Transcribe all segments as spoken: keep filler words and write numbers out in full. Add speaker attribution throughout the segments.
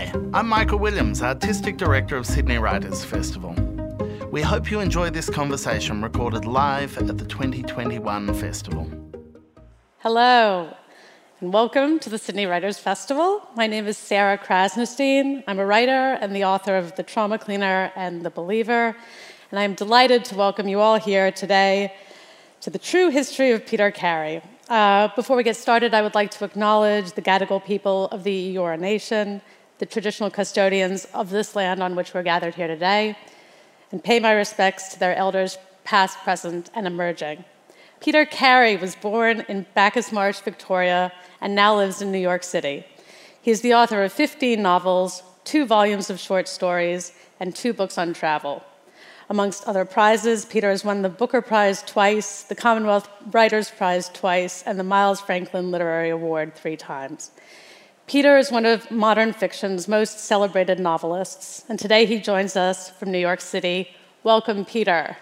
Speaker 1: Hi, I'm Michael Williams, Artistic Director of Sydney Writers Festival. We hope you enjoy this conversation recorded live at the twenty twenty-one festival.
Speaker 2: Hello, and welcome to the Sydney Writers Festival. My name is Sarah Krasnostein. I'm a writer and the author of The Trauma Cleaner and The Believer, and I'm delighted to welcome you all here today to the true history of Peter Carey. Uh, before we get started, I would like to acknowledge the Gadigal people of the Eora Nation, the traditional custodians of this land on which we're gathered here today, and pay my respects to their elders past, present, and emerging. Peter Carey was born in Bacchus Marsh, Victoria, and now lives in New York City. He is the author of fifteen novels, two volumes of short stories, and two books on travel. Amongst other prizes, Peter has won the Booker Prize twice, the Commonwealth Writers' Prize twice, and the Miles Franklin Literary Award three times. Peter is one of modern fiction's most celebrated novelists, and today he joins us from New York City. Welcome, Peter.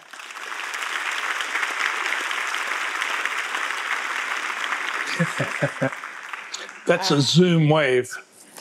Speaker 3: That's a Zoom wave.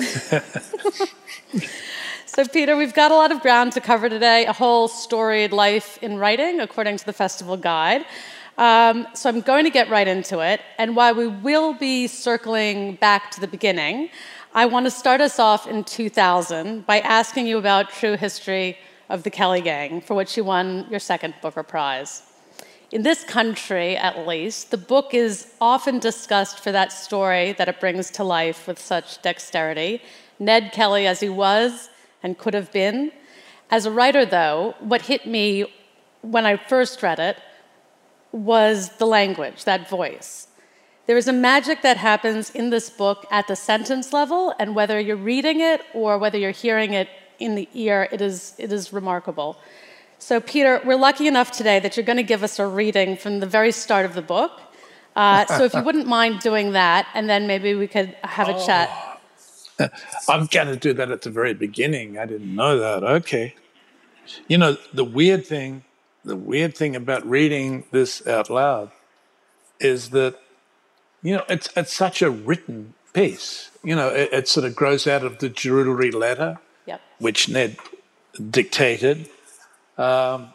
Speaker 2: So, Peter, we've got a lot of ground to cover today, a whole storied life in writing, according to the festival guide. Um, so I'm going to get right into it. And while we will be circling back to the beginning, I want to start us off in two thousand by asking you about true history of the Kelly Gang, for which you won your second Booker Prize. In this country, at least, the book is often discussed for that story that it brings to life with such dexterity. Ned Kelly as he was and could have been. As a writer, though, what hit me when I first read it was the language, that voice. There is a magic that happens in this book at the sentence level, and whether you're reading it or whether you're hearing it in the ear, it is, it is remarkable. So, Peter, we're lucky enough today that you're going to give us a reading from the very start of the book. Uh, so if you wouldn't mind doing that, and then maybe we could have a
Speaker 3: oh.
Speaker 2: chat.
Speaker 3: I'm going to do that at the very beginning. I didn't know that. Okay. You know, the weird thing, the weird thing about reading this out loud is that, you know, it's it's such a written piece. You know, it, it sort of grows out of the Jerilderie letter,
Speaker 2: Yep.
Speaker 3: which Ned dictated. Um,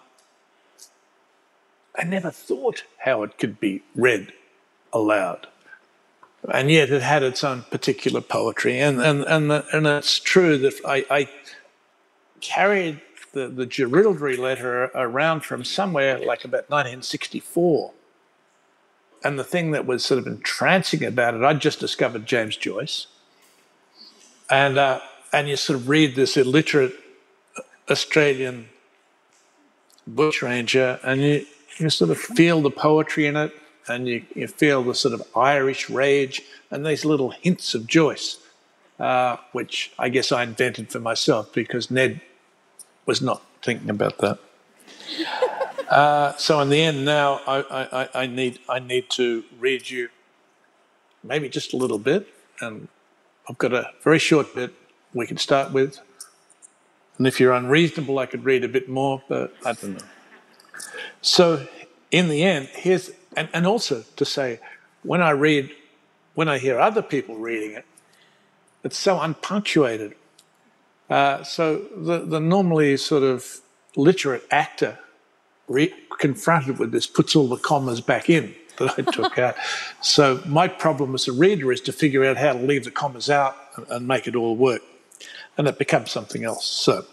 Speaker 3: I never thought how it could be read aloud. And yet it had its own particular poetry. And and and, the, and it's true that I, I carried the, the Jerilderie letter around from somewhere like about nineteen sixty-four. And the thing that was sort of entrancing about it, I'd just discovered James Joyce. And, uh, and you sort of read this illiterate Australian bushranger and you, you sort of feel the poetry in it. And you, you feel the sort of Irish rage and these little hints of Joyce, uh, which I guess I invented for myself because Ned was not thinking about that. uh, so in the end now, I, I, I, need, I need to read you maybe just a little bit. And I've got a very short bit we can start with. And if you're unreasonable, I could read a bit more, but I don't know. So in the end, here's... And, and also to say, when I read, when I hear other people reading it, it's so unpunctuated. Uh, so the, the normally sort of literate actor re- confronted with this puts all the commas back in that I took out. So my problem as a reader is to figure out how to leave the commas out and, and make it all work. And it becomes something else. So,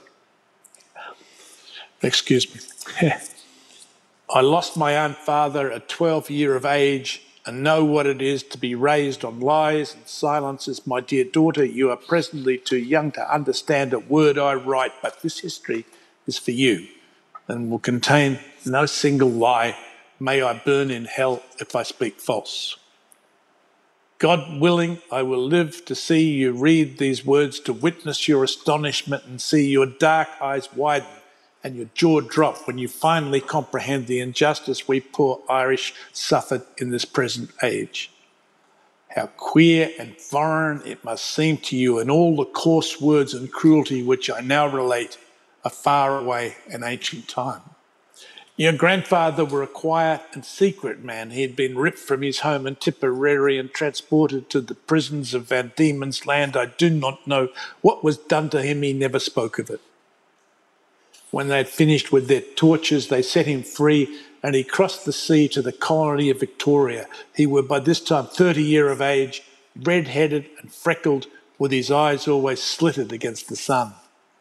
Speaker 3: excuse me. I lost my own father at twelve year of age and know what it is to be raised on lies and silences. My dear daughter, you are presently too young to understand a word I write, but this history is for you and will contain no single lie. May I burn in hell if I speak false. God willing, I will live to see you read these words, to witness your astonishment and see your dark eyes widen and your jaw drop when you finally comprehend the injustice we poor Irish suffered in this present age. How queer and foreign it must seem to you, and all the coarse words and cruelty which I now relate are far away in ancient time. Your grandfather were a quiet and secret man. He had been ripped from his home in Tipperary and transported to the prisons of Van Diemen's Land. I do not know what was done to him. He never spoke of it. When they had finished with their tortures, they set him free and he crossed the sea to the colony of Victoria. He was by this time thirty years of age, red-headed and freckled, with his eyes always slitted against the sun.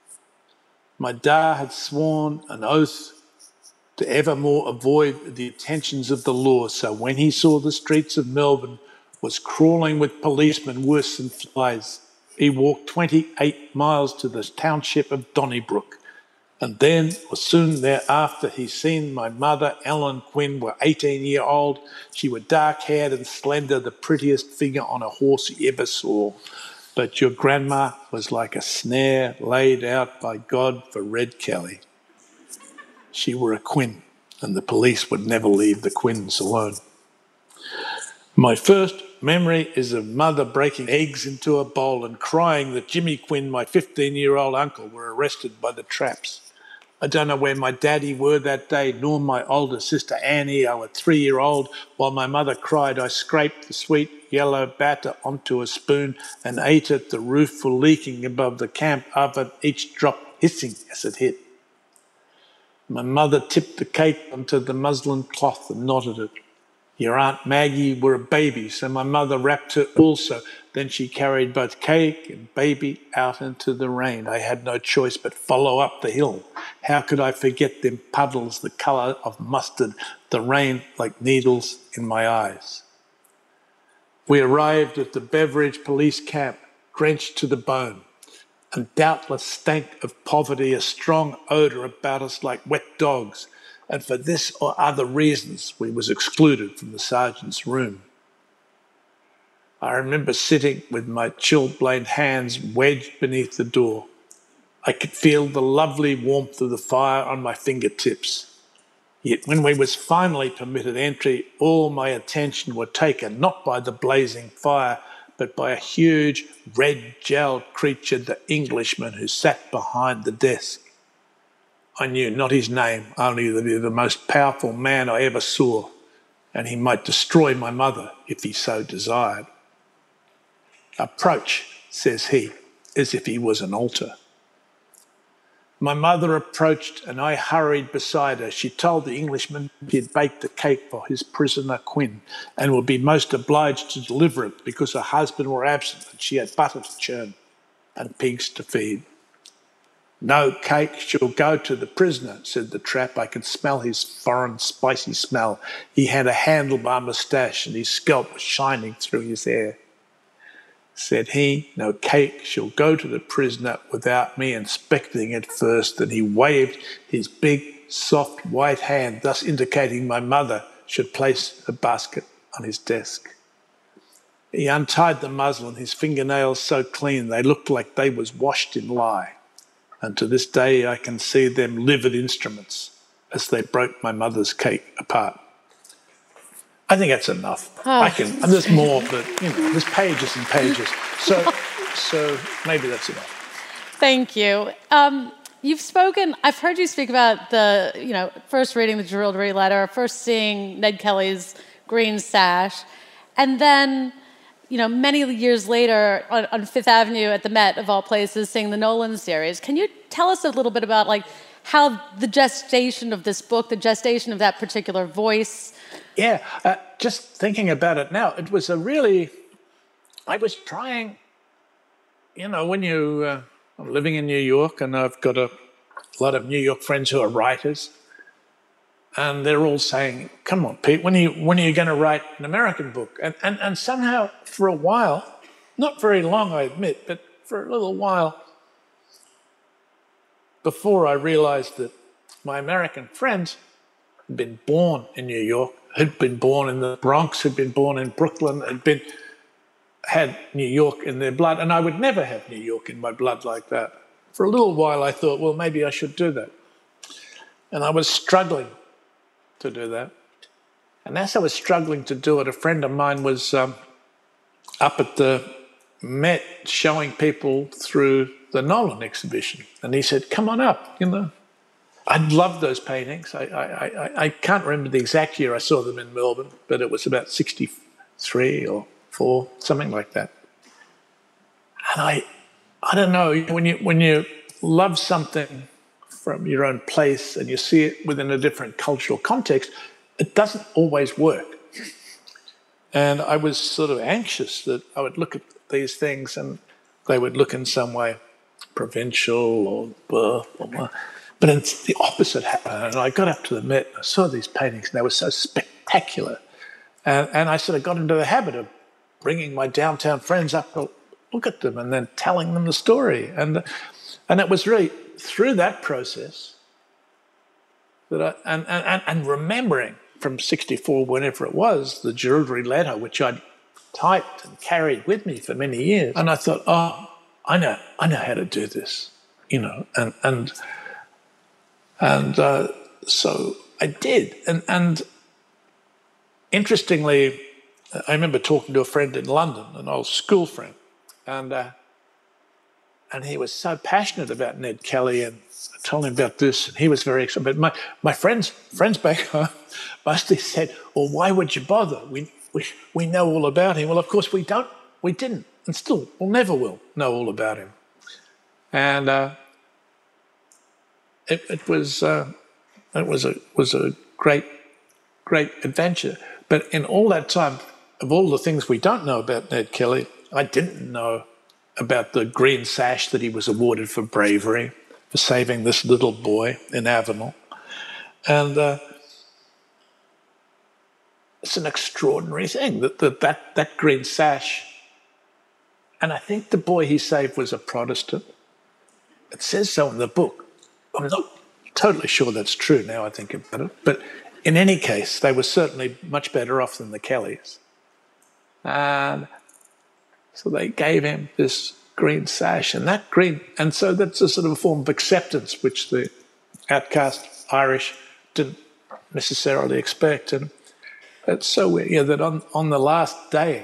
Speaker 3: My da had sworn an oath to evermore avoid the attentions of the law, so when he saw the streets of Melbourne was crawling with policemen worse than flies, he walked twenty-eight miles to the township of Donnybrook, and then, or soon thereafter, he seen my mother, Ellen Quinn, were eighteen year old. She was dark-haired and slender, the prettiest figure on a horse he ever saw. But your grandma was like a snare laid out by God for Red Kelly. She were a Quinn, and the police would never leave the Quinns alone. My first memory is of mother breaking eggs into a bowl and crying that Jimmy Quinn, my fifteen-year-old uncle, were arrested by the traps. I don't know where my daddy were that day, nor my older sister Annie. I was three-year-old. While my mother cried, I scraped the sweet yellow batter onto a spoon and ate it, the roof leaking above the camp oven, each drop hissing as it hit. My mother tipped the cake onto the muslin cloth and knotted it. Your Aunt Maggie were a baby, so my mother wrapped her also. Then she carried both cake and baby out into the rain. I had no choice but follow up the hill. How could I forget them puddles, the colour of mustard, the rain like needles in my eyes? We arrived at the Beveridge police camp, drenched to the bone, and doubtless stank of poverty, a strong odour about us like wet dogs, and for this or other reasons we was excluded from the sergeant's room. I remember sitting with my chilblained hands wedged beneath the door. I could feel the lovely warmth of the fire on my fingertips. Yet when we was finally permitted entry, all my attention were taken not by the blazing fire, but by a huge, red-jowled creature, the Englishman who sat behind the desk. I knew not his name, only that he was the most powerful man I ever saw, and he might destroy my mother if he so desired. Approach, says he, as if he was an altar. My mother approached and I hurried beside her. She told the Englishman he had baked a cake for his prisoner Quinn and would be most obliged to deliver it because her husband were absent and she had butter to churn and pigs to feed. No cake shall go to the prisoner, said the trap. I could smell his foreign spicy smell. He had a handlebar moustache and his scalp was shining through his hair. Said he, no cake shall go to the prisoner without me inspecting it first. And he waved his big, soft, white hand, thus indicating my mother should place a basket on his desk. He untied the muslin, his fingernails so clean they looked like they was washed in lye. And to this day I can see them livid instruments as they broke my mother's cake apart. I think that's enough. Oh. I can, and there's more, but you know, there's pages and pages. So, so maybe that's enough.
Speaker 2: Thank you. Um, you've spoken. I've heard you speak about the, you know, first reading the Jerilderie letter, first seeing Ned Kelly's green sash, and then, you know, many years later on, on Fifth Avenue at the Met, of all places, seeing the Nolan series. Can you tell us a little bit about like how the gestation of this book, the gestation of that particular voice?
Speaker 3: Yeah, uh, just thinking about it now, it was a really, I was trying, you know, when you, uh, I'm living in New York and I've got a lot of New York friends who are writers and they're all saying, come on, Pete, when are you, when are you going to write an American book? And, and, and somehow for a while, not very long, I admit, but for a little while before I realized that my American friends had been born in New York, had been born in the Bronx, had been born in Brooklyn, had been had New York in their blood, and I would never have New York in my blood like that. For a little while I thought, well, maybe I should do that. And I was struggling to do that. And as I was struggling to do it, a friend of mine was um, up at the Met showing people through the Nolan exhibition. And he said, come on up, you know. I loved those paintings. I, I, I, I can't remember the exact year I saw them in Melbourne, but it was about sixty-three or four, something like that. And I, I don't know, when you when you love something from your own place and you see it within a different cultural context, it doesn't always work. And I was sort of anxious that I would look at these things and they would look in some way provincial or blah, blah, blah. But it's the opposite happened. And I got up to the Met and I saw these paintings and they were so spectacular. And, and I sort of got into the habit of bringing my downtown friends up to look at them and then telling them the story. And, and it was really through that process that I, and, and, and remembering from sixty-four, whenever it was, the Jerilderie letter, which I'd typed and carried with me for many years. And I thought, oh, I know, I know how to do this, you know, and, and, and uh, so I did. And, and interestingly, I remember talking to a friend in London, an old school friend, and uh, and he was so passionate about Ned Kelly, and I told him about this, and he was very excited. But my, my friends friends back home mostly said, well, why would you bother? We, we, we know all about him. Well, of course we don't. We didn't, and still, we'll never will know all about him. And uh, it, it was uh, it was a was a great great adventure. But in all that time, of all the things we don't know about Ned Kelly, I didn't know about the green sash that he was awarded for bravery, for saving this little boy in Avenel. And uh, it's an extraordinary thing, that, that that that green sash, and I think the boy he saved was a Protestant. It says so in the book. I'm not totally sure that's true now I think about it, but in any case, they were certainly much better off than the Kellys. And so they gave him this green sash, and that green, and so that's a sort of a form of acceptance which the outcast Irish didn't necessarily expect. And it's so weird, you know, that on, on the last day,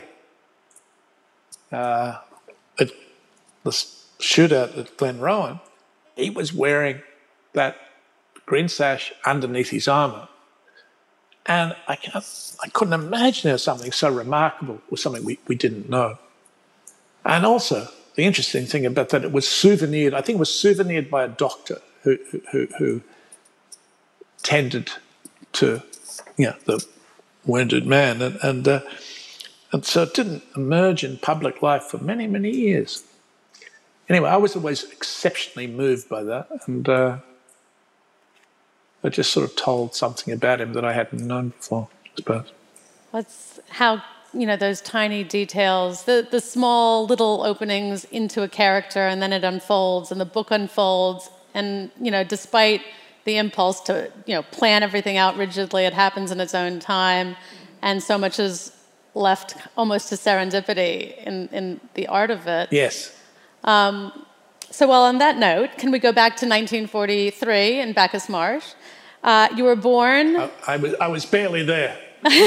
Speaker 3: uh, at the shootout at Glenrowan, he was wearing that green sash underneath his armour. And I, can't, I couldn't imagine how something so remarkable was something we, we didn't know. And also, the interesting thing about that, it was souvenired, I think it was souvenired by a doctor who, who, who tended to, you know, the wounded man. And, and, uh, and so it didn't emerge in public life for many, many years. Anyway, I was always exceptionally moved by that. And uh, I just sort of told something about him that I hadn't known before, I suppose.
Speaker 2: That's how, you know, those tiny details, the, the small little openings into a character, and then it unfolds, and the book unfolds, and, you know, despite the impulse to, you know, plan everything out rigidly, it happens in its own time, and so much is left almost to serendipity in, in the art of it.
Speaker 3: Yes.
Speaker 2: Um, so, well, on that note, can we go back to nineteen forty-three in Bacchus Marsh? Uh, you were born...
Speaker 3: I, I, was, I was barely there.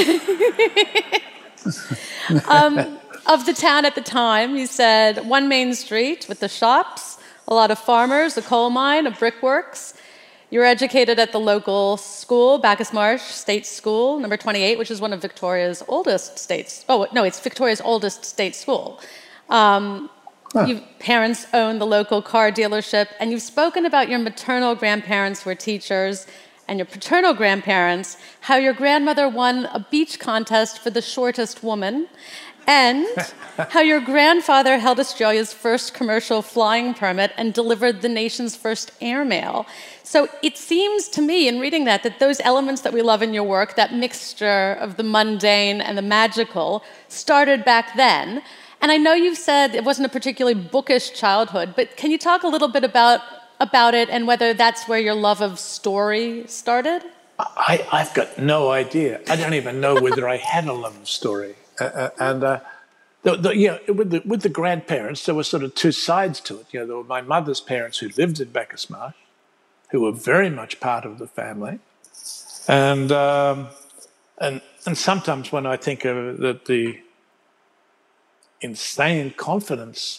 Speaker 2: um, of the town at the time, you said one main street with the shops, a lot of farmers, a coal mine, a brickworks. You were educated at the local school, Bacchus Marsh State School, number twenty-eight, which is one of Victoria's oldest states. Oh, no, it's Victoria's oldest state school. Um, huh. Your parents own the local car dealership, and you've spoken about your maternal grandparents who were teachers, and your paternal grandparents, how your grandmother won a beach contest for the shortest woman, and how your grandfather held Australia's first commercial flying permit and delivered the nation's first airmail. So it seems to me, in reading that, that those elements that we love in your work, that mixture of the mundane and the magical, started back then. And I know you've said it wasn't a particularly bookish childhood, but can you talk a little bit about about it and whether that's where your love of story started?
Speaker 3: I, I've got no idea. I don't even know whether I had a love of story. Uh, uh, and uh, the, the, you know, with the with the grandparents, there were sort of two sides to it. You know, there were my mother's parents who lived in Bacchus Marsh, who were very much part of the family, and um, and and sometimes when I think of the, the insane confidence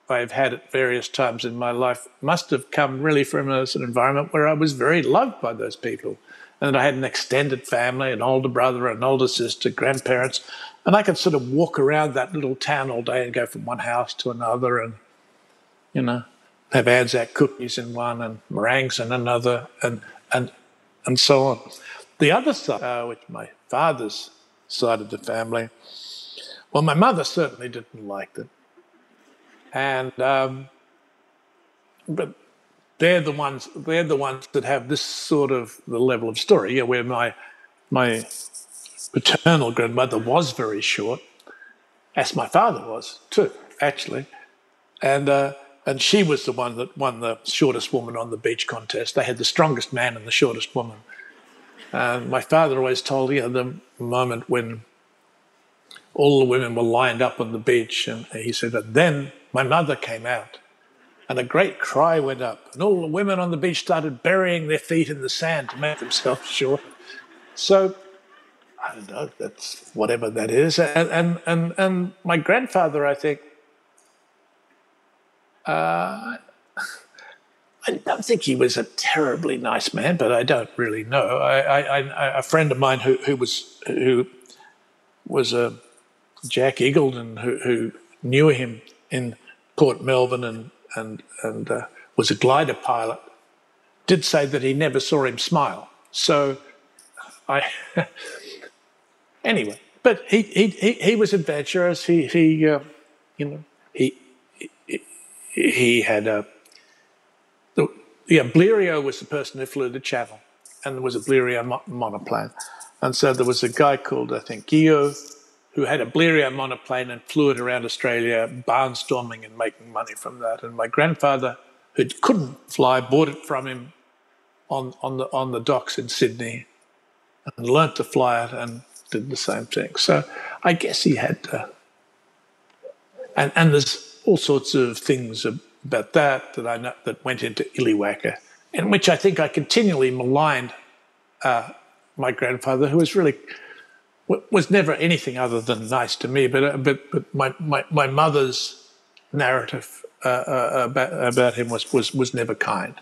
Speaker 3: I've had at various times in my life must have come really from a sort of environment where I was very loved by those people. And I had an extended family, an older brother, an older sister, grandparents, and I could sort of walk around that little town all day and go from one house to another and, you know, have Anzac cookies in one and meringues in another and and and so on. The other side, uh, which my father's side of the family, well, my mother certainly didn't like them. And, um, but they're the ones, they're the ones that have this sort of the level of story, yeah, where my, my paternal grandmother was very short, as my father was too, actually. And, uh, and she was the one that won the shortest woman on the beach contest. They had the strongest man and the shortest woman. And my father always told, you know, the moment when all the women were lined up on the beach, and he said, and then my mother came out, and a great cry went up, and all the women on the beach started burying their feet in the sand to make themselves short. So, I don't know, that's whatever that is. And and and, and my grandfather, I think, uh, I don't think he was a terribly nice man, but I don't really know. I, I, I, a friend of mine who, who was who was a Jack Eagleton, who, who knew him in Port Melbourne and and and uh, was a glider pilot, did say that he never saw him smile. So, I anyway, but he he he, he was adventurous. He he uh, you know he he, he had a. Yeah, Blériot was the person who flew the Channel, and there was a Blériot mo- monoplane. And so there was a guy called, I think, Guillaume, who had a Blériot monoplane and flew it around Australia, barnstorming and making money from that. And my grandfather, who couldn't fly, bought it from him on, on, the, on the docks in Sydney and learnt to fly it and did the same thing. So I guess he had to. And, and there's all sorts of things about that that I know that went into Illiwaka, in which I think I continually maligned uh, my grandfather, who was really was never anything other than nice to me. But uh, but but my, my, my mother's narrative uh, uh, about about him was was was never kind.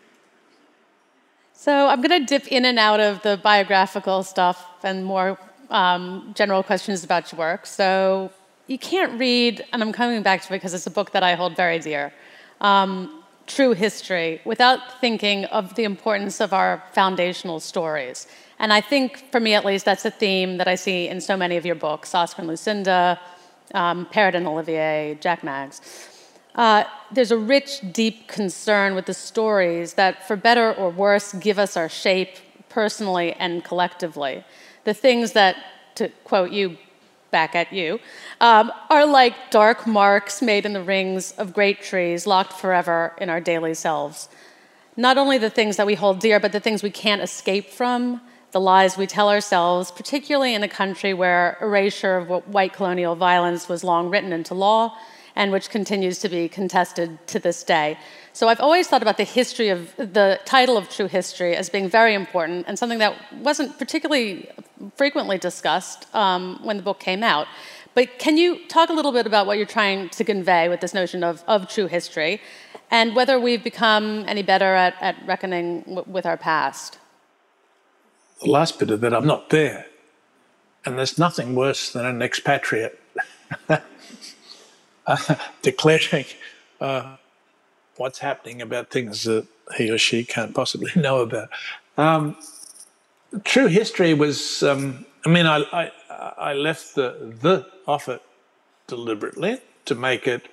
Speaker 2: So I'm going to dip in and out of the biographical stuff and more um, general questions about your work. So you can't read, and I'm coming back to it because it's a book that I hold very dear. Um, true history without thinking of the importance of our foundational stories. And I think, for me at least, that's a theme that I see in so many of your books, Oscar and Lucinda, um, Parrot and Olivier, Jack Maggs. Uh, there's a rich, deep concern with the stories that, for better or worse, give us our shape personally and collectively. The things that, to quote you, back at you, um, are like dark marks made in the rings of great trees, locked forever in our daily selves. Not only the things that we hold dear, but the things we can't escape from, the lies we tell ourselves, particularly in a country where erasure of white colonial violence was long written into law and which continues to be contested to this day. So I've always thought about the history of the title of True History as being very important and something that wasn't particularly frequently discussed um, when the book came out. But can you talk a little bit about what you're trying to convey with this notion of, of true history and whether we've become any better at, at reckoning w- with our past?
Speaker 3: The last bit of that, I'm not there. And there's nothing worse than an expatriate uh, declaring uh, what's happening about things that he or she can't possibly know about. Um, true history was, um, I mean, I, I, I left the the off it deliberately to make it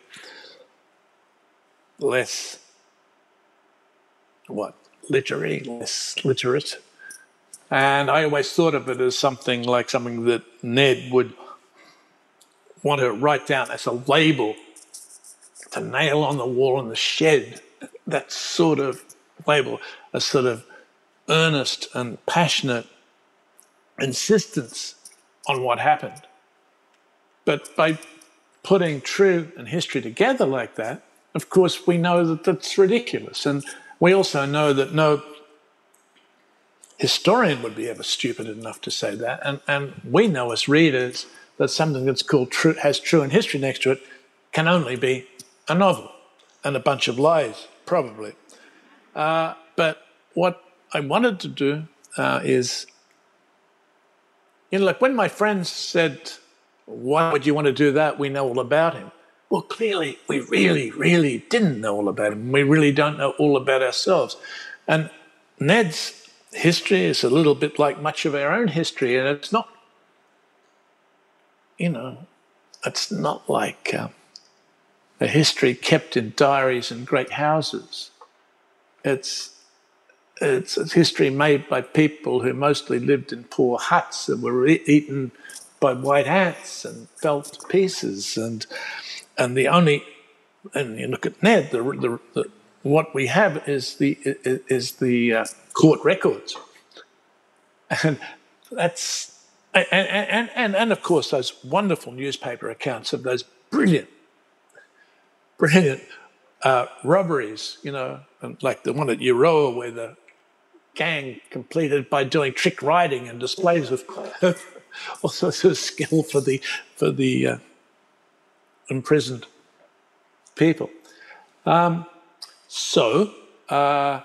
Speaker 3: less, what, literary, less literate. And I always thought of it as something like something that Ned would want to write down as a label to nail on the wall in the shed. That sort of label, a sort of earnest and passionate insistence on what happened. But by putting true and history together like that, of course, we know that that's ridiculous. And we also know that no historian would be ever stupid enough to say that. And, and we know as readers that something that's called true, has true and history next to it, can only be a novel and a bunch of lies, probably. Uh, but what I wanted to do uh, is, you know, like when my friends said, why would you want to do that? We know all about him. Well, clearly, we really, really didn't know all about him. We really don't know all about ourselves. And Ned's history is a little bit like much of our own history, and it's not, you know, it's not like um, a history kept in diaries and great houses. It's, it's a history made by people who mostly lived in poor huts and were e- eaten by white ants and fell to pieces. And and the only, and you look at Ned, the, the, the what we have is the is the uh, court records, and that's and, and and and of course those wonderful newspaper accounts of those brilliant, brilliant uh, robberies, you know, and like the one at Euroa where the gang completed by doing trick riding and displays of all sorts of skill for the for the uh, imprisoned people. Um, so uh,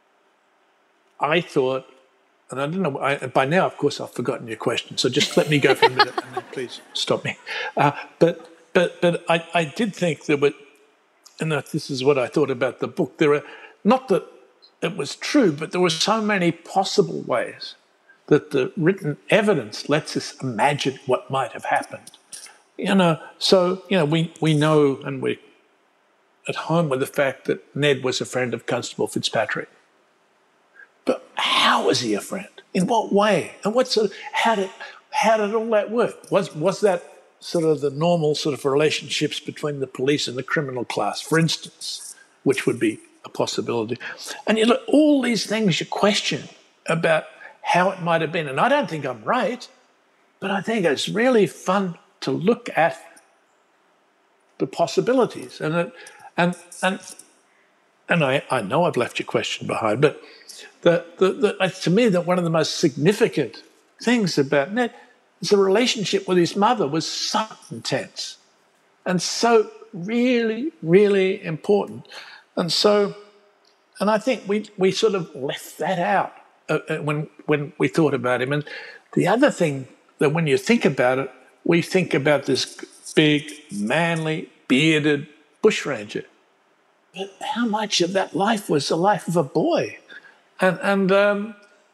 Speaker 3: I thought, and I don't know, I, by now, of course, I've forgotten your question. So just let me go for a minute, and then please stop me. Uh, but but but I, I did think there were, and this is what I thought about the book. There are not that it was true, but there were so many possible ways that the written evidence lets us imagine what might have happened. You know, so, you know, we, we know and we're at home with the fact that Ned was a friend of Constable Fitzpatrick. But how was he a friend? In what way? And what sort of, how did, how did all that work? Was, was that sort of the normal sort of relationships between the police and the criminal class, for instance, which would be a possibility? And you look, all these things you question about how it might have been. And I don't think I'm right, but I think it's really fun to look at the possibilities. And it, and and and I, I know I've left your question behind, but the, the, the, to me, that one of the most significant things about Ned is the relationship with his mother was so intense and so really, really important. And so, and I think we we sort of left that out uh, when when we thought about him. And the other thing that when you think about it, we think about this big, manly, bearded bushranger. But how much of that life was the life of a boy? And, and um,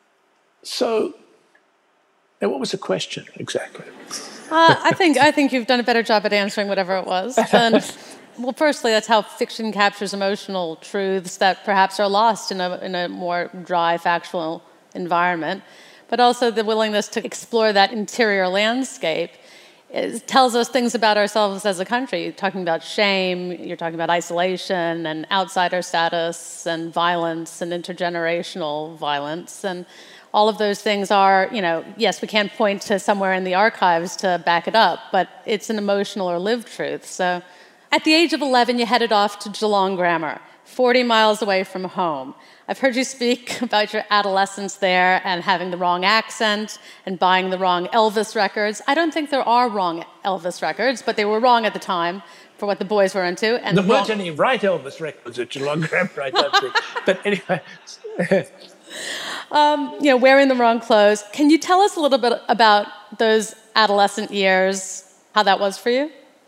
Speaker 3: so, and what was the question exactly?
Speaker 2: Uh, I think I think you've done a better job at answering whatever it was. And, well, firstly, that's how fiction captures emotional truths that perhaps are lost in a in a more dry, factual environment. But also the willingness to explore that interior landscape. It tells us things about ourselves as a country. You're talking about shame, you're talking about isolation and outsider status and violence and intergenerational violence. And all of those things are, you know, yes, we can't point to somewhere in the archives to back it up, but it's an emotional or lived truth. So at the age of eleven, you headed off to Geelong Grammar, forty miles away from home. I've heard you speak about your adolescence there and having the wrong accent and buying the wrong Elvis records. I don't think there are wrong Elvis records, but they were wrong at the time for what the boys were into. And
Speaker 3: there weren't any right Elvis records at Geelong Grammar, I don't think. But anyway.
Speaker 2: um, you know, wearing the wrong clothes. Can you tell us a little bit about those adolescent years, how that was for you?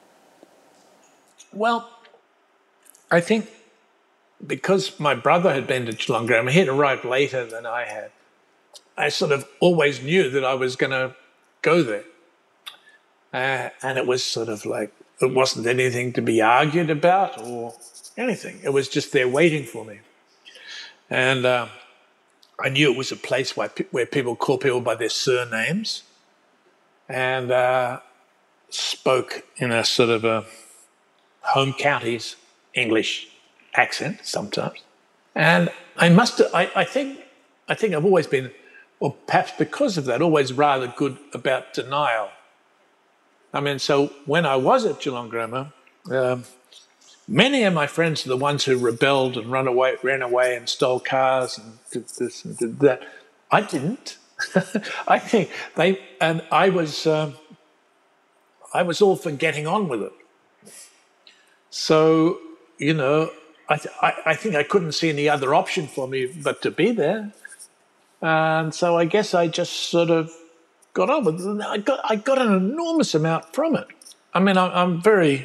Speaker 3: Well, I think because my brother had been to Geelong Grammar, he had arrived later than I had. I sort of always knew that I was going to go there. Uh, and it was sort of like, it wasn't anything to be argued about or anything. It was just there waiting for me. And uh, I knew it was a place where, where people call people by their surnames and uh, spoke in a sort of a home counties English accent sometimes. And I must, I, I think, I think I've always been, or perhaps because of that, always rather good about denial. I mean, so when I was at Geelong Grammar, um, many of my friends are the ones who rebelled and run away, ran away and stole cars and did this and did that. I didn't. I think they, and I was, um, I was all for getting on with it. So you know, I, th- I, I think I couldn't see any other option for me but to be there. And so I guess I just sort of got on with it. I got, I got an enormous amount from it. I mean, I, I'm very...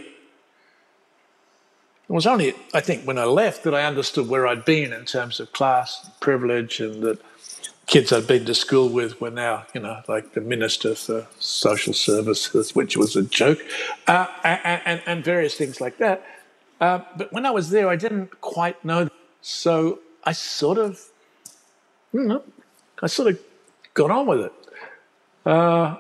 Speaker 3: It was only, I think, when I left that I understood where I'd been in terms of class, privilege, and that kids I'd been to school with were now, you know, like the Minister for Social Services, which was a joke, uh, and, and, and various things like that. Uh, but when I was there, I didn't quite know. So I sort of, you know, I sort of got on with it. Uh,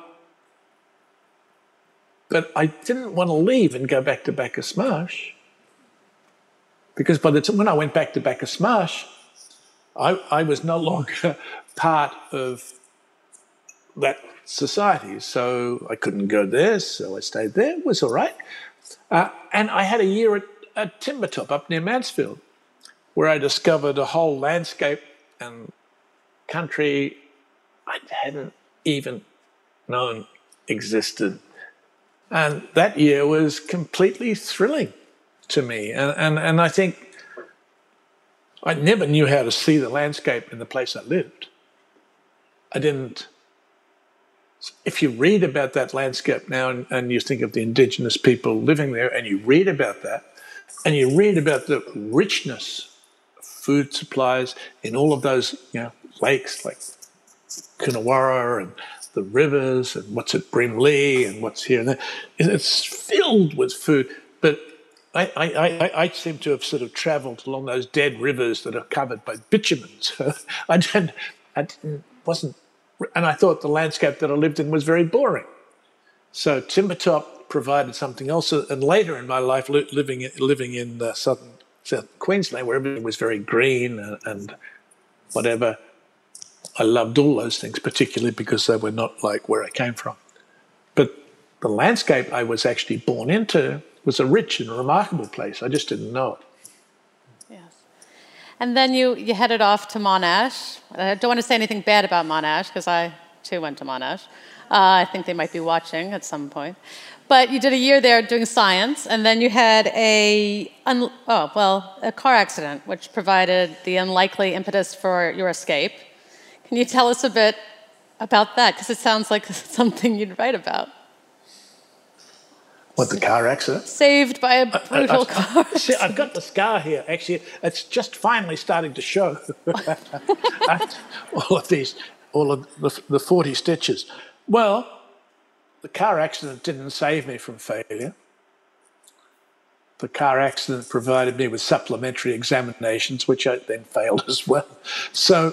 Speaker 3: but I didn't want to leave and go back to Bacchus Marsh. Because by the time when I went back to Bacchus Marsh, I, I was no longer part of that society. So I couldn't go there, so I stayed there. It was all right. Uh, and I had a year at, at Timbertop up near Mansfield, where I discovered a whole landscape and country I hadn't even known existed. And that year was completely thrilling to me. And, and, and I think I never knew how to see the landscape in the place I lived. I didn't. If you read about that landscape now and, and you think of the indigenous people living there and you read about that and you read about the richness of food supplies in all of those, you know, lakes like Coonawarra and the rivers and what's at Brimley and what's here and there, it's filled with food. But I, I, I, I seem to have sort of travelled along those dead rivers that are covered by bitumen. So I didn't, I didn't, wasn't, and I thought the landscape that I lived in was very boring. So Timbertop provided something else. And later in my life, li- living living in uh, southern South Queensland, where everything was very green and, and whatever, I loved all those things, particularly because they were not like where I came from. But the landscape I was actually born into was a rich and remarkable place. I just didn't know it.
Speaker 2: Yes. And then you, you headed off to Monash. I don't want to say anything bad about Monash, because I, too, went to Monash. Uh, I think they might be watching at some point. But you did a year there doing science, and then you had a, un- oh, well, a car accident, which provided the unlikely impetus for your escape. Can you tell us a bit about that? Because it sounds like something you'd write about.
Speaker 3: What, the car accident?
Speaker 2: Saved by a brutal
Speaker 3: I, I,
Speaker 2: car.
Speaker 3: See, I've got the scar here, actually. It's just finally starting to show. all of these, all of the, the forty stitches. Well, the car accident didn't save me from failure. The car accident provided me with supplementary examinations, which I then failed as well. So,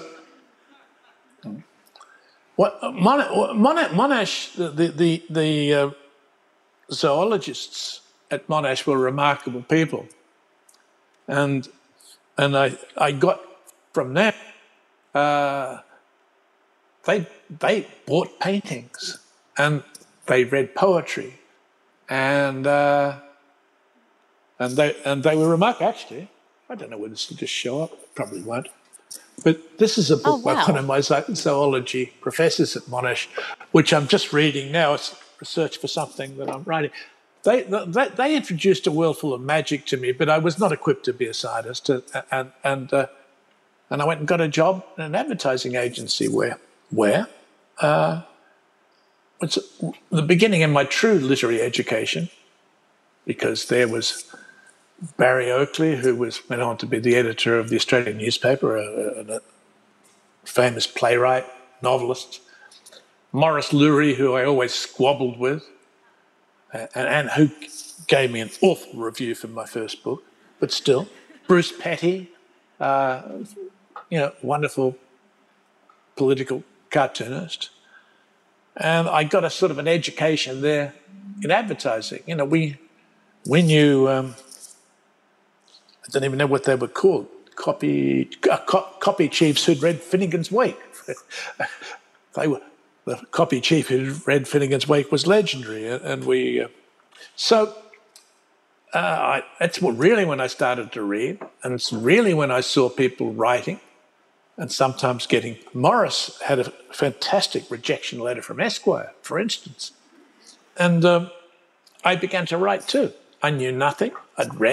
Speaker 3: what Monash, Monash the the the, the uh, zoologists at Monash were remarkable people, and and I I got from them. Uh, they they bought paintings and they read poetry, and uh, and they and they were remarkable. Actually, I don't know whether this will just show up. It probably won't. But this is a book
Speaker 2: oh, wow.
Speaker 3: by one of my zoology professors at Monash, which I'm just reading now. It's research for something that I'm writing. They, they they introduced a world full of magic to me, but I was not equipped to be a scientist, and and uh, and I went and got a job in an advertising agency where where uh, it's the beginning of my true literary education, because there was Barry Oakley, who was went on to be the editor of the Australian newspaper, a, a, a famous playwright, novelist. Maurice Lurie, who I always squabbled with, and, and who gave me an awful review for my first book, but still. Bruce Patty, uh, you know, wonderful political cartoonist. And I got a sort of an education there in advertising. You know, we we knew, um, I don't even know what they were called, copy uh, co- copy chiefs who'd read Finnegan's Wake. They were. The copy chief who read Finnegan's Wake was legendary, and we. Uh, so, uh, I, that's what really when I started to read, and it's really when I saw people writing, and sometimes getting. Morris had a fantastic rejection letter from Esquire, for instance, and um, I began to write too. I knew nothing. I'd read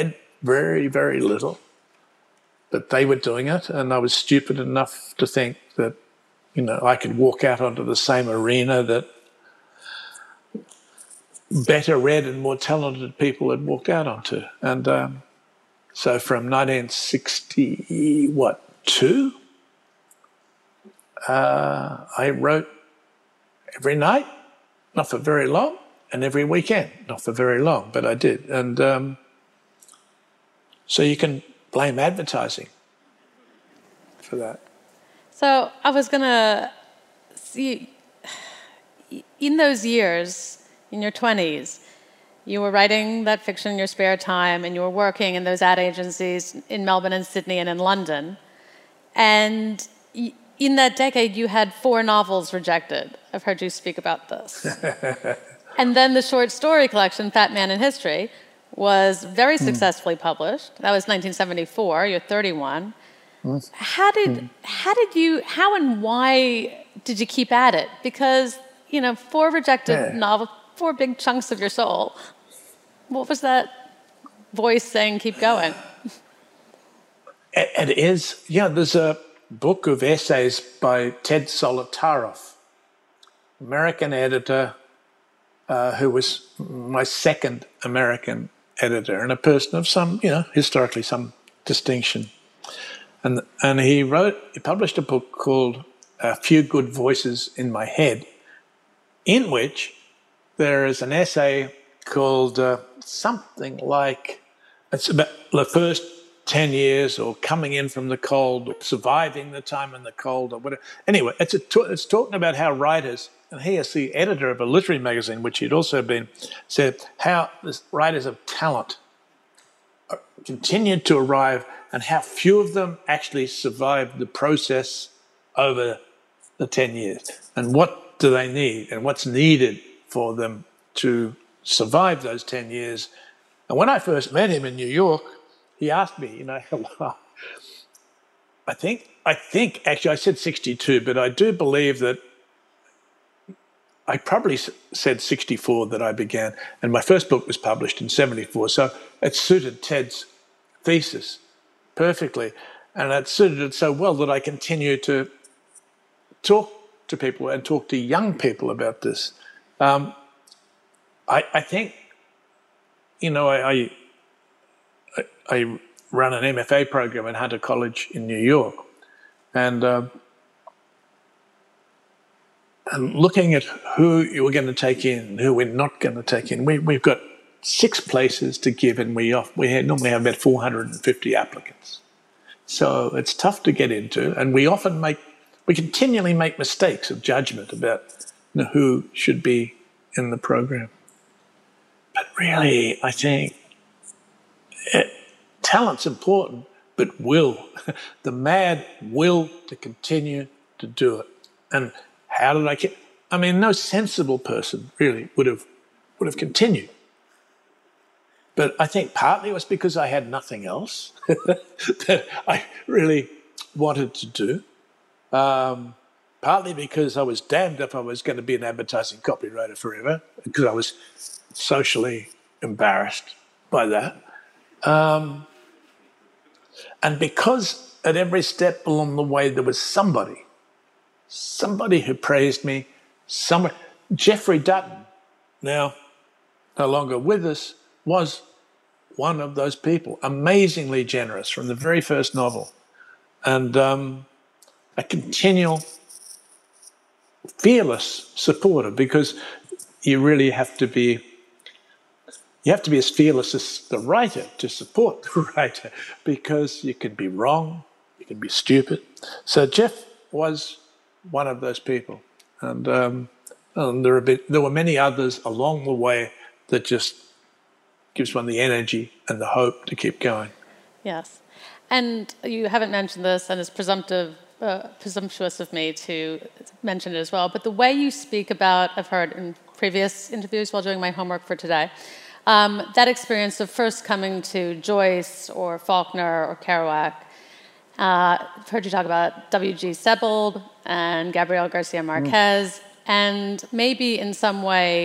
Speaker 3: very, very little. But they were doing it, and I was stupid enough to think that, you know, I could walk out onto the same arena that better read and more talented people had walked out onto. And um, so from nineteen sixty, what, two, uh, I wrote every night, not for very long, and every weekend, not for very long, but I did. And um, so you can blame advertising for that.
Speaker 2: So I was going to see, in those years, in your twenties, you were writing that fiction in your spare time, and you were working in those ad agencies in Melbourne and Sydney and in London. And in that decade, you had four novels rejected. I've heard you speak about this. And then the short story collection, Fat Man in History, was very successfully mm. published. That was nineteen seventy-four. You're thirty-one. Mm. How did mm. how did you how and why did you keep at it? Because, you know, four rejected yeah. novels, four big chunks of your soul. What was that voice saying? Keep going.
Speaker 3: It, it is. Yeah. There's a book of essays by Ted Solitaroff, American editor, uh, who was my second American editor, and a person of some, you know, historically some distinction. And and he wrote, he published a book called A Few Good Voices in My Head, in which there is an essay called uh, something like, it's about the first ten years, or coming in from the cold, or surviving the time in the cold, or whatever. Anyway, it's, a, it's talking about how writers, and he is the editor of a literary magazine, which he'd also been, said how the writers of talent continued to arrive, and how few of them actually survived the process over the ten years. And what do they need, and what's needed for them to survive those ten years. And when I first met him in New York, he asked me, you know, I think, I think, actually I said sixty-two, but I do believe that I probably said sixty-four that I began, and my first book was published in seventy-four, so it suited Ted's thesis perfectly, and it suited it so well that I continue to talk to people and talk to young people about this. Um, I, I think, you know, I, I I run an M F A program at Hunter College in New York, and uh, and looking at who you're going to take in, who we're not going to take in. We, we've got six places to give, and we off, we normally have about four hundred fifty applicants. So it's tough to get into, and we often make, we continually make mistakes of judgment about, you know, who should be in the program. But really, I think it, talent's important, but will, the mad will to continue to do it. And how did I get, I mean, no sensible person really would have would have continued. But I think partly it was because I had nothing else that I really wanted to do. Um, partly because I was damned if I was going to be an advertising copywriter forever, because I was socially embarrassed by that. Um, and because at every step along the way there was somebody, somebody who praised me, somebody, Jeffrey Dutton, now no longer with us, was one of those people, amazingly generous from the very first novel, and um, a continual, fearless supporter, because you really have to be, you have to be as fearless as the writer to support the writer, because you can be wrong, you can be stupid. So Jeff was one of those people, and, um, and there, are bit, there were many others along the way that just gives one the energy and the hope to keep going.
Speaker 2: Yes. And you haven't mentioned this, and it's presumptive, uh, presumptuous of me to mention it as well, but the way you speak about, I've heard in previous interviews while doing my homework for today, um, that experience of first coming to Joyce or Faulkner or Kerouac. Uh, I've heard you talk about W G Sebald and Gabriel Garcia Marquez, mm. and maybe in some way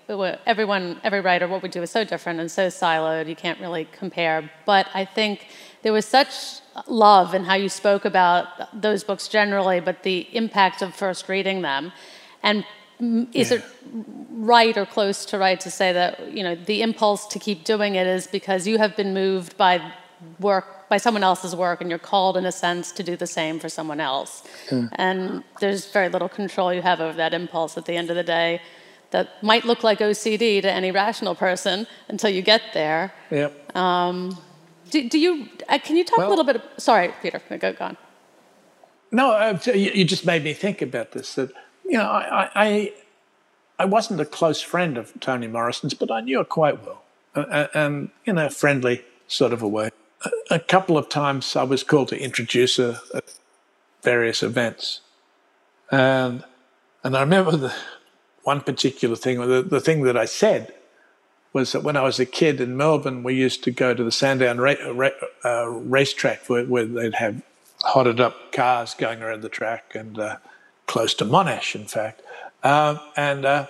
Speaker 2: everyone, every writer, what we do is so different and so siloed, you can't really compare. But I think there was such love in how you spoke about those books generally, but the impact of first reading them. And is yeah. it right or close to right to say that, you know, the impulse to keep doing it is because you have been moved by work, by someone else's work, and you're called, in a sense, to do the same for someone else. Mm. And there's very little control you have over that impulse at the end of the day that might look like O C D to any rational person until you get there.
Speaker 3: Yep.
Speaker 2: Um, do, do you, uh, can you talk well, a little bit, sorry, Peter, go, go on.
Speaker 3: No, uh, you just made me think about this, that, you know, I, I, I wasn't a close friend of Toni Morrison's, but I knew her quite well, uh, and in a friendly sort of a way. A, a couple of times I was called to introduce her at various events. And, and I remember the one particular thing, the, the thing that I said was that when I was a kid in Melbourne, we used to go to the Sandown ra ra uh, racetrack where, where they'd have hotted up cars going around the track, and uh, close to Monash, in fact. Um, and uh,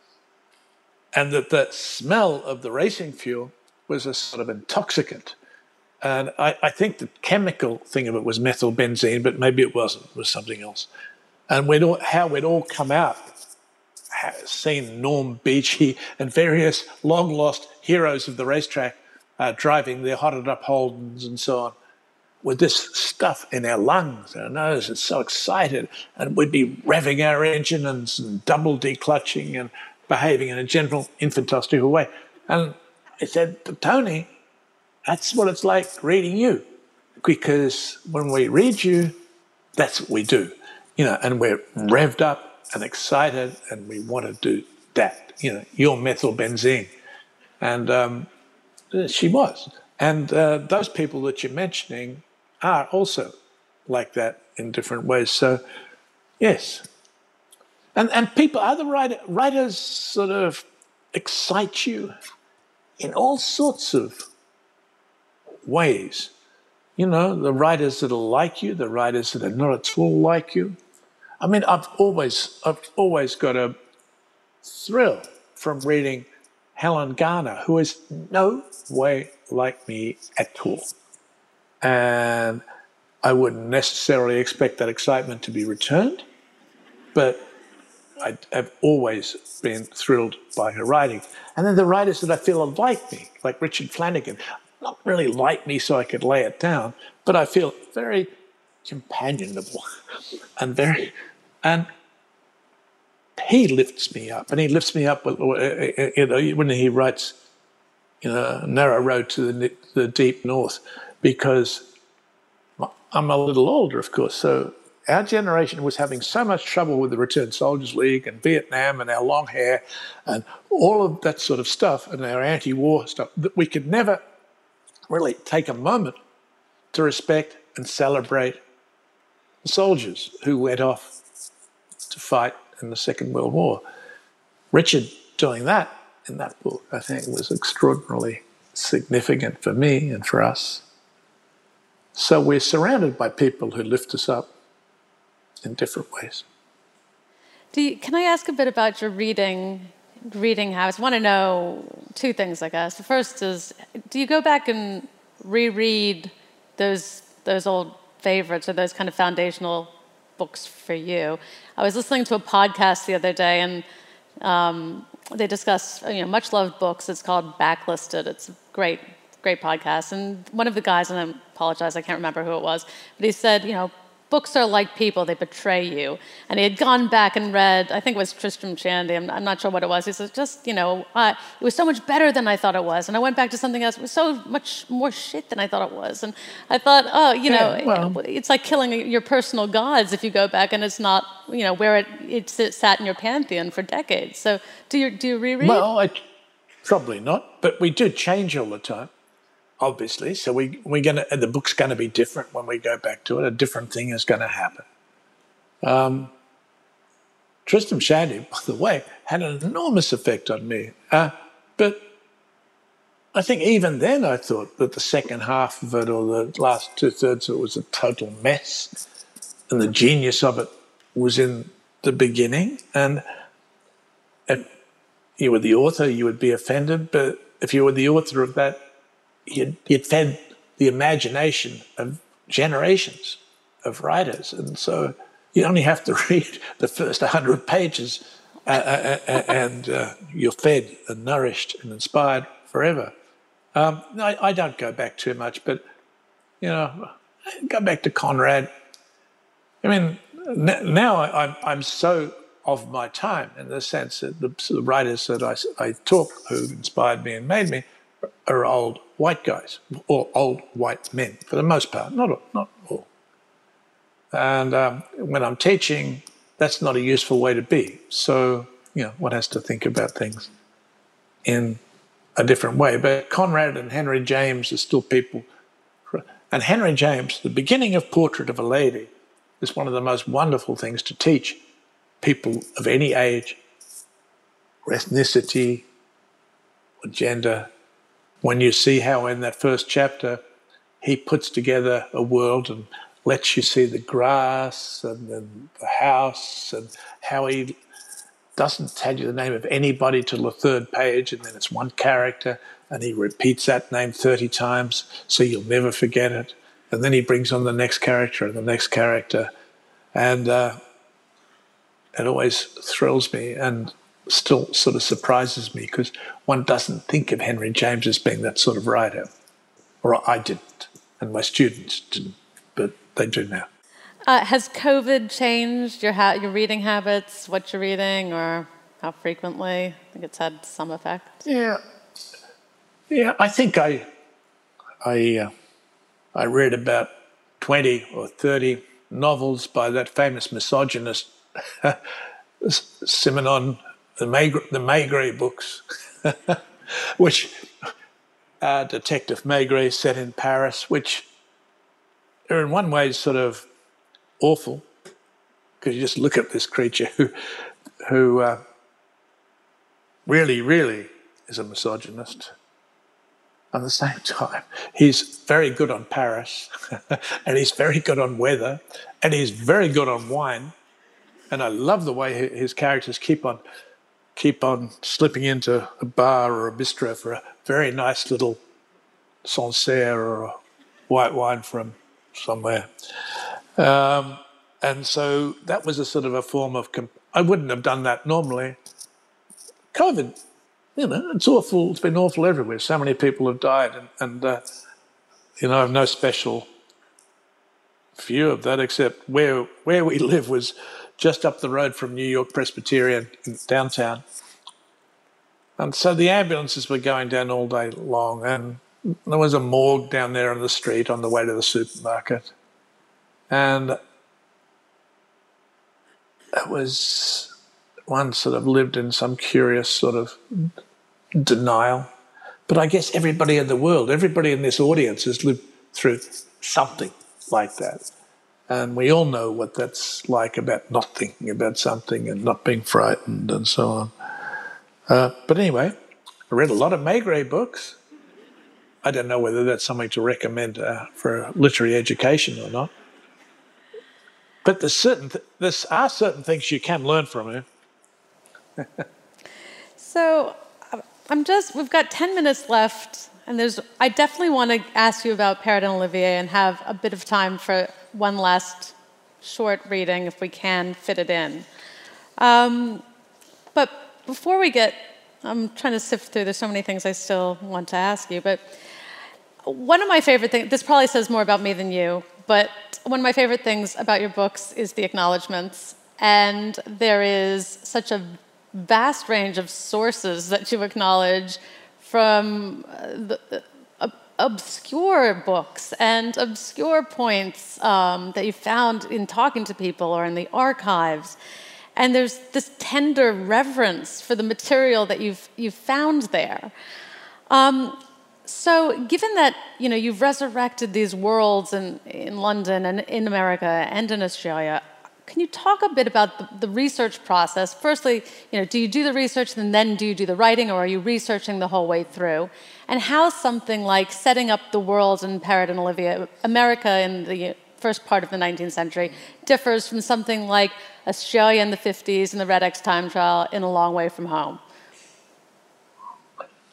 Speaker 3: and that the smell of the racing fuel was a sort of intoxicant. And I, I think the chemical thing of it was methylbenzene, but maybe it wasn't, it was something else. And we'd all, how we'd all come out, seen Norm Beachy and various long-lost heroes of the racetrack uh, driving their hotted-up Holdens and so on, with this stuff in our lungs, our nose, it's so excited, and we'd be revving our engine and, and double declutching and behaving in a general infantistical way. And I said to Toni, that's what it's like reading you, because when we read you, that's what we do, you know, and we're revved up and excited, and we want to do that, you know, your methylbenzene. And um, she was. And uh, those people that you're mentioning are also like that in different ways. So, yes. And and people, other writer, writers sort of excite you in all sorts of ways. You know, the writers that are like you, the writers that are not at all like you. I mean, I've always, I've always got a thrill from reading Helen Garner, who is no way like me at all. And I wouldn't necessarily expect that excitement to be returned, but I have always been thrilled by her writing. And then the writers that I feel are like me, like Richard Flanagan, not really like me so I could lay it down, but I feel very companionable and very, and he lifts me up, and he lifts me up with, you know, when he writes, you know, Narrow Road to the, the Deep North, because I'm a little older, of course, so our generation was having so much trouble with the Returned Soldiers League and Vietnam and our long hair and all of that sort of stuff and our anti-war stuff that we could never really take a moment to respect and celebrate the soldiers who went off to fight in the Second World War. Richard doing that in that book, I think, was extraordinarily significant for me and for us. So we're surrounded by people who lift us up in different ways.
Speaker 2: Do you, can I ask a bit about your reading reading habits? I want to know two things, I guess. The first is, do you go back and reread those those old favorites or those kind of foundational books for you? I was listening to a podcast the other day, and um, they discussed, you know, much-loved books. It's called Backlisted. It's a great, great podcast. And one of the guys, and I apologize, I can't remember who it was, but he said, you know, books are like people, they betray you. And he had gone back and read, I think it was Tristram Shandy, I'm, I'm not sure what it was. He said, just, you know, uh, it was so much better than I thought it was. And I went back to something else, it was so much more shit than I thought it was. And I thought, oh, you know, yeah, well, it's like killing your personal gods if you go back and it's not, you know, where it, it sat in your pantheon for decades. So do you, do you reread?
Speaker 3: Well, I, probably not, but we do change all the time. Obviously, so we we're gonna the book's going to be different when we go back to it. A different thing is going to happen. Um, Tristram Shandy, by the way, had an enormous effect on me. Uh, but I think even then I thought that the second half of it, or the last two thirds of it, was a total mess, and the genius of it was in the beginning. And it, you were the author, you would be offended. But if you were the author of that, you'd, you'd fed the imagination of generations of writers. And so you only have to read the first one hundred pages uh, uh, and uh, you're fed and nourished and inspired forever. Um, I, I don't go back too much, but, you know, I go back to Conrad. I mean, now I'm, I'm so of my time in the sense that the, the writers that I, I talk who inspired me and made me are old white guys or old white men for the most part, not all, not all. And um, when I'm teaching, that's not a useful way to be. So, you know, one has to think about things in a different way. But Conrad and Henry James are still people. And Henry James, the beginning of Portrait of a Lady, is one of the most wonderful things to teach people of any age, or ethnicity, or gender. When you see how in that first chapter he puts together a world and lets you see the grass and then the house, and how he doesn't tell you the name of anybody till the third page, and then it's one character, and he repeats that name thirty times so you'll never forget it. And then he brings on the next character and the next character. And uh, it always thrills me and still sort of surprises me, because one doesn't think of Henry James as being that sort of writer. Or I didn't, and my students didn't, but they do now.
Speaker 2: Uh, has COVID changed your ha- your reading habits, what you're reading, or how frequently? I think it's had some effect.
Speaker 3: Yeah, yeah. I think I, I, uh, I read about twenty or thirty novels by that famous misogynist Simenon, the Maigret, the Maigret books, which uh, Detective Maigret set in Paris, which are in one way sort of awful, because you just look at this creature who, who uh, really, really is a misogynist. At the same time, he's very good on Paris, and he's very good on weather, and he's very good on wine. And I love the way his characters keep on, keep on slipping into a bar or a bistro for a very nice little Sancerre or a white wine from somewhere. Um, and so that was a sort of a form of... Comp- I wouldn't have done that normally. COVID, you know, it's awful. It's been awful everywhere. So many people have died, and, and uh, you know, I have no special view of that, except where where we live was just up the road from New York Presbyterian in downtown. And so the ambulances were going down all day long, and there was a morgue down there on the street on the way to the supermarket. And it was, one sort of lived in some curious sort of denial. But I guess everybody in the world, everybody in this audience has lived through something like that. And we all know what that's like, about not thinking about something and not being frightened and so on. Uh, but anyway, I read a lot of Maigret books. I don't know whether that's something to recommend uh, for literary education or not. But there's certain th- there are certain things you can learn from him.
Speaker 2: So I'm just, we've got ten minutes left, and there's, I definitely want to ask you about Perrett and Olivier and have a bit of time for one last short reading, if we can fit it in. Um, but before we get, I'm trying to sift through, there's so many things I still want to ask you, but one of my favorite things, this probably says more about me than you, but one of my favorite things about your books is the acknowledgements. And there is such a vast range of sources that you acknowledge, from the, the uh, obscure books and obscure points um, that you found in talking to people or in the archives. And there's this tender reverence for the material that you've, you've found there. Um, So given that, you know, you've resurrected these worlds in, in London and in America and in Australia, can you talk a bit about the, the research process? Firstly, you know, do you do the research and then do you do the writing, or are you researching the whole way through? And how something like setting up the worlds in Perrett and Olivier, America in the first part of the nineteenth century, differs from something like Australia in the fifties and the Red X time trial in A Long Way from Home?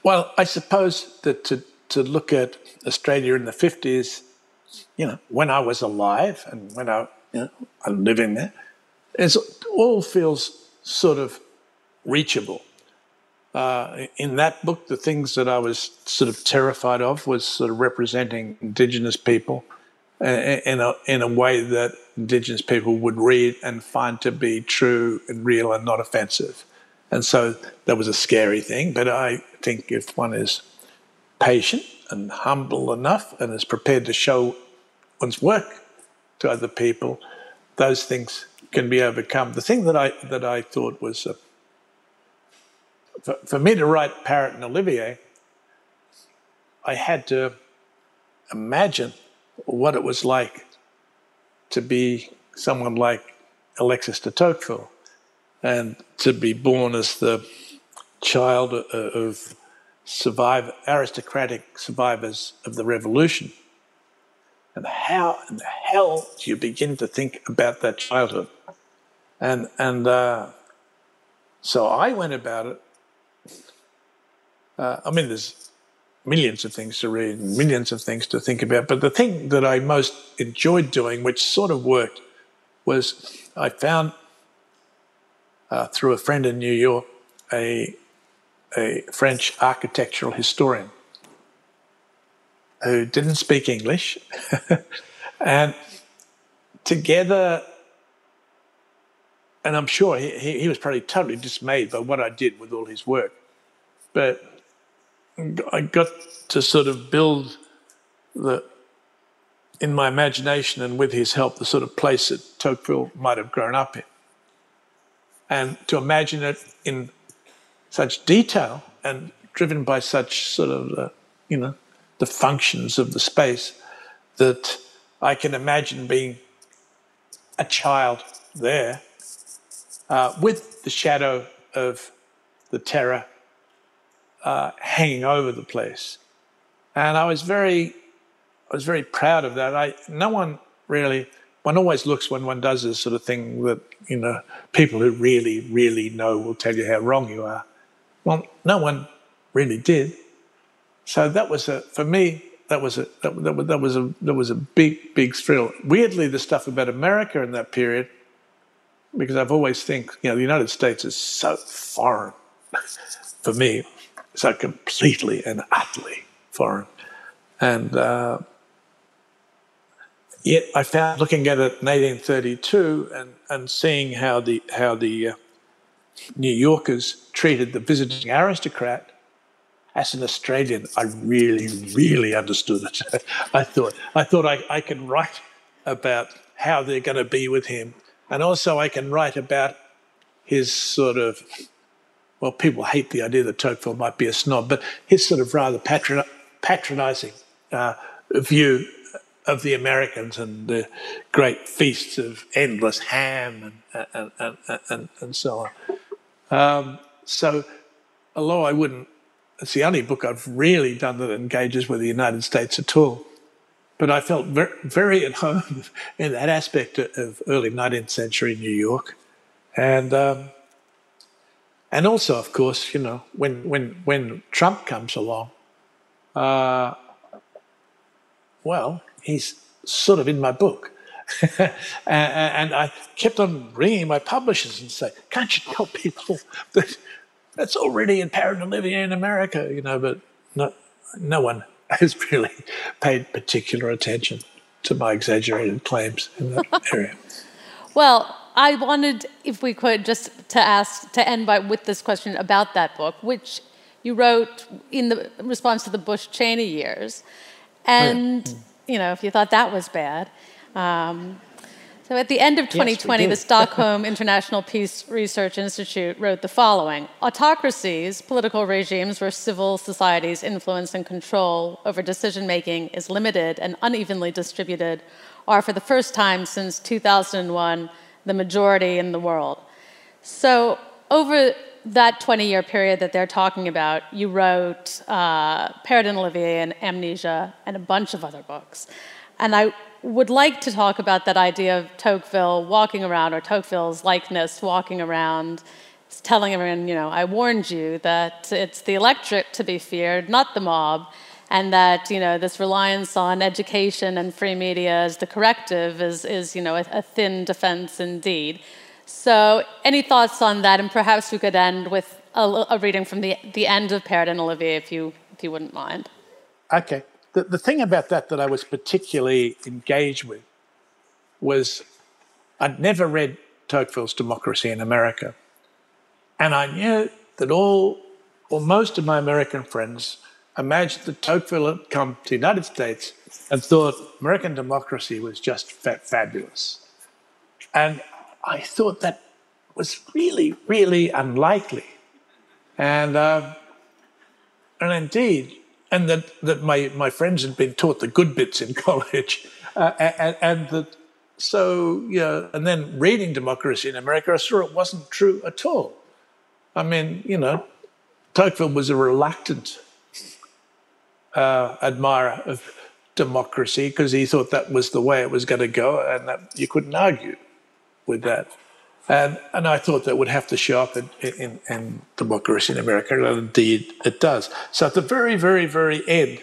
Speaker 3: Well, I suppose that to, to look at Australia in the fifties, you know, when I was alive and when I, you know, I'm living there, it all feels sort of reachable. Uh, in that book, the things that I was sort of terrified of was sort of representing Indigenous people in a, in a way that Indigenous people would read and find to be true and real and not offensive. And so that was a scary thing. But I think if one is patient and humble enough and is prepared to show one's work to other people, those things can be overcome. The thing that I that I thought was, uh, for, for me to write Parrot and Olivier, I had to imagine what it was like to be someone like Alexis de Tocqueville and to be born as the child of survivor, aristocratic survivors of the revolution. And how in the hell do you begin to think about that childhood? And and uh, so I went about it. Uh, I mean, there's millions of things to read and millions of things to think about. But the thing that I most enjoyed doing, which sort of worked, was I found uh, through a friend in New York a a French architectural historian who didn't speak English. And together, and I'm sure he, he, he was probably totally dismayed by what I did with all his work, but I got to sort of build the, in my imagination and with his help, the sort of place that Tocqueville might have grown up in. And to imagine it in such detail and driven by such sort of, uh, you know, the functions of the space, that I can imagine being a child there uh, with the shadow of the terror uh, hanging over the place. And I was very, I was very proud of that. I, no one really, one always looks when one does this sort of thing that, you know, people who really, really know will tell you how wrong you are. Well, no one really did. So that was a, for me, that was a that, that, that was a that was a big big thrill. Weirdly, the stuff about America in that period, because I've always think, you know, the United States is so foreign for me, so completely and utterly foreign, and uh, yet I found looking at it in eighteen thirty-two and and seeing how the how the uh, New Yorkers treated the visiting aristocrat. As an Australian, I really, really understood it. I thought I thought I, I could write about how they're going to be with him. And also I can write about his sort of, well, people hate the idea that Tocqueville might be a snob, but his sort of rather patron, patronising uh, view of the Americans and the great feasts of endless ham and, and, and, and, and so on. Um, so although I wouldn't, it's the only book I've really done that engages with the United States at all. But I felt very, very at home in that aspect of early nineteenth century New York. And um, and also, of course, you know, when when when Trump comes along, uh, well, he's sort of in my book. and, and I kept on ringing my publishers and say, can't you tell people that that's already in Parrot and Olivier in America, you know, but no, no one has really paid particular attention to my exaggerated claims in that area.
Speaker 2: Well, I wanted, if we could, just to ask, to end by with this question about that book, which you wrote in the response to the Bush-Cheney years. And, oh, yeah. you know, if you thought that was bad. Um, So at the end of twenty twenty, yes, the Stockholm International Peace Research Institute wrote the following: autocracies, political regimes where civil society's influence and control over decision-making is limited and unevenly distributed, are for the first time since two thousand one the majority in the world. So over that twenty-year period that they're talking about, you wrote uh, Parrot and Olivier and Amnesia and a bunch of other books. And I would like to talk about that idea of Tocqueville walking around, or Tocqueville's likeness walking around telling everyone, you know, I warned you that it's the electorate to be feared, not the mob, and that, you know, this reliance on education and free media as the corrective is, is you know, a, a thin defense indeed. So any thoughts on that? And perhaps we could end with a, a reading from the, the end of Parrott and Olivier, if you, if you wouldn't mind.
Speaker 3: Okay. The, the thing about that that I was particularly engaged with was I'd never read Tocqueville's Democracy in America. And I knew that all, or most of my American friends imagined that Tocqueville had come to the United States and thought American democracy was just fa- fabulous. And I thought that was really, really unlikely. And, uh, and indeed, and that, that my, my friends had been taught the good bits in college, uh, and, and that so, you know, and then reading Democracy in America, I saw it wasn't true at all. I mean, you know, Tocqueville was a reluctant uh, admirer of democracy because he thought that was the way it was going to go, and that you couldn't argue with that. And, and I thought that would have to show up in, in, in Democracy in America, and indeed it does. So at the very, very, very end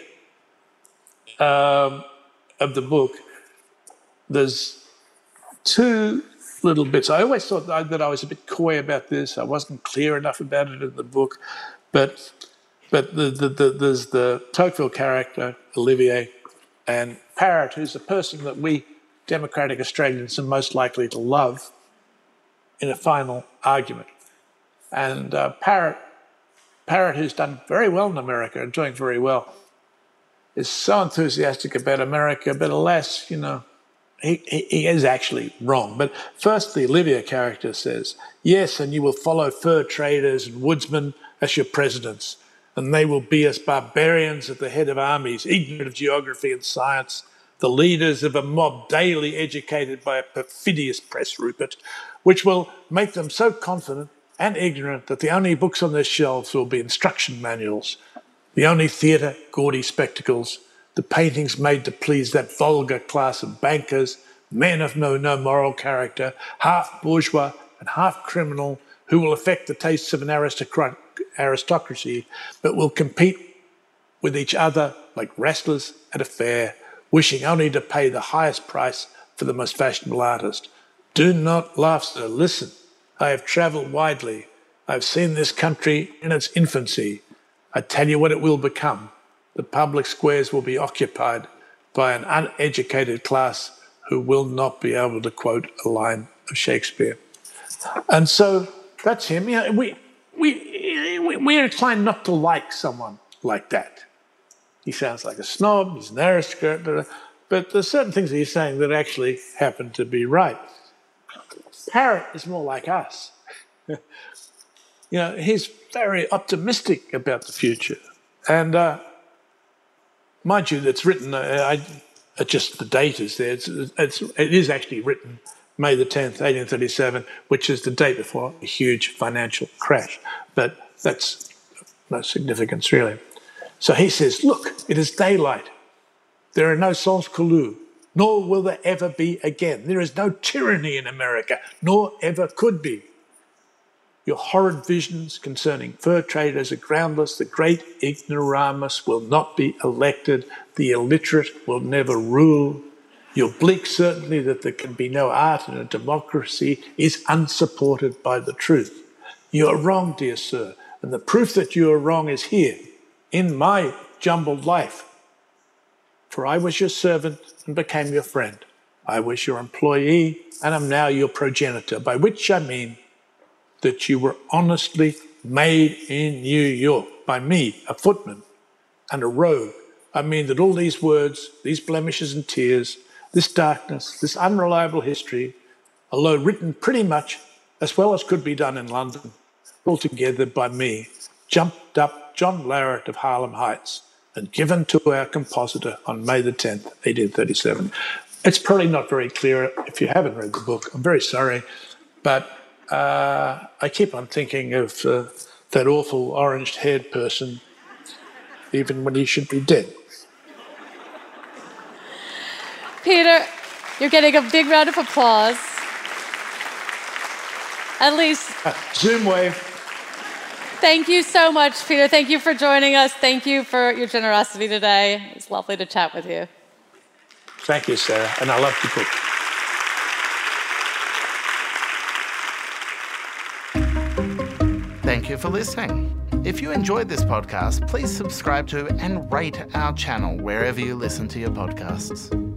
Speaker 3: um, of the book, there's two little bits. I always thought that I, that I was a bit coy about this. I wasn't clear enough about it in the book. But but the, the, the, there's the Tocqueville character, Olivier, and Parrott, who's the person that we democratic Australians are most likely to love in a final argument. And uh, Parrott, Parrott, who's done very well in America and doing very well, is so enthusiastic about America, but alas, you know, He, he, he is actually wrong. But first, the Olivier character says, yes, and you will follow fur traders and woodsmen as your presidents, and they will be as barbarians at the head of armies, ignorant of geography and science, the leaders of a mob daily educated by a perfidious press Rupert, which will make them so confident and ignorant that the only books on their shelves will be instruction manuals, the only theatre, gaudy spectacles, the paintings made to please that vulgar class of bankers, men of no, no moral character, half bourgeois and half criminal, who will affect the tastes of an aristocrat, aristocracy, but will compete with each other like wrestlers at a fair, wishing only to pay the highest price for the most fashionable artist. Do not laugh, sir. Listen. I have travelled widely. I have seen this country in its infancy. I tell you what it will become. The public squares will be occupied by an uneducated class who will not be able to quote a line of Shakespeare. And so that's him. You know, we, we, we, we're inclined not to like someone like that. He sounds like a snob, he's an aristocrat, but there's certain things he's saying that actually happen to be right. Parrott is more like us. You know, he's very optimistic about the future. And uh, mind you, it's written, uh, I, just the date is there, it's, it's, it is actually written May the tenth, eighteen thirty-seven, which is the day before a huge financial crash. But that's no significance, really. So he says, look, it is daylight. There are no sans-culottes, nor will there ever be again. There is no tyranny in America, nor ever could be. Your horrid visions concerning fur traders are groundless. The great ignoramus will not be elected. The illiterate will never rule. Your bleak certainty that there can be no art in a democracy is unsupported by the truth. You are wrong, dear sir, and the proof that you are wrong is here, in my jumbled life. For I was your servant and became your friend. I was your employee and am now your progenitor, by which I mean that you were honestly made in New York by me, a footman and a rogue. I mean that all these words, these blemishes and tears, this darkness, this unreliable history, although written pretty much as well as could be done in London, altogether by me, jumped up John Larratt of Harlem Heights and given to our compositor on May the tenth, eighteen thirty-seven. It's probably not very clear if you haven't read the book. I'm very sorry, but uh, I keep on thinking of uh, that awful orange-haired person, even when he should be dead.
Speaker 2: Peter, you're getting a big round of applause. At least.
Speaker 3: Zoom wave.
Speaker 2: Thank you so much, Peter. Thank you for joining us. Thank you for your generosity today. It's lovely to chat with you.
Speaker 3: Thank you, Sarah. And I love to cook.
Speaker 1: Thank you for listening. If you enjoyed this podcast, please subscribe to and rate our channel wherever you listen to your podcasts.